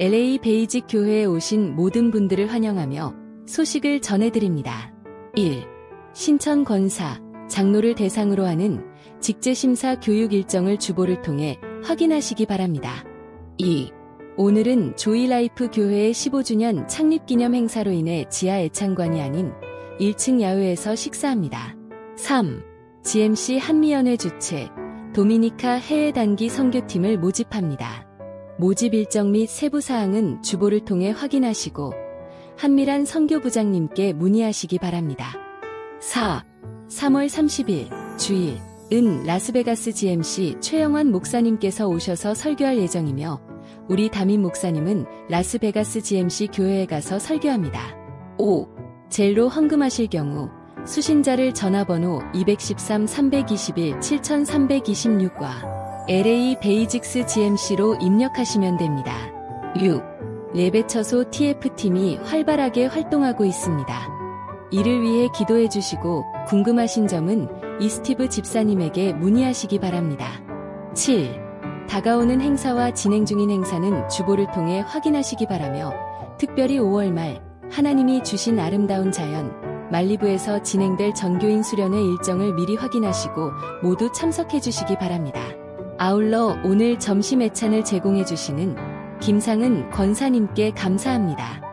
LA 베이직 교회에 오신 모든 분들을 환영하며 소식을 전해드립니다. 1. 신천 권사, 장로를 대상으로 하는 직제심사 교육 일정을 주보를 통해 확인하시기 바랍니다. 2. 오늘은 조이라이프 교회의 15주년 창립기념 행사로 인해 지하 애창관이 아닌 1층 야외에서 식사합니다. 3. GMC 한미연회 주최 도미니카 해외 단기 선교팀을 모집합니다. 모집 일정 및 세부 사항은 주보를 통해 확인하시고 한미란 선교부장님께 문의하시기 바랍니다. 4. 3월 30일 주일 은 라스베가스 GMC 최영환 목사님께서 오셔서 설교할 예정이며 우리 담임 목사님은 라스베가스 GMC 교회에 가서 설교합니다. 5. 젤로 헌금하실 경우 수신자를 전화번호 213-321-7326과 LA 베이직스 GMC로 입력하시면 됩니다. 6. 예배처소 TF팀이 활발하게 활동하고 있습니다. 이를 위해 기도해 주시고 궁금하신 점은 이스티브 집사님에게 문의하시기 바랍니다. 7. 다가오는 행사와 진행 중인 행사는 주보를 통해 확인하시기 바라며 특별히 5월 말 하나님이 주신 아름다운 자연 말리부에서 진행될 전교인 수련회 일정을 미리 확인하시고 모두 참석해 주시기 바랍니다. 아울러 오늘 점심 애찬을 제공해 주시는 김상은 권사님께 감사합니다.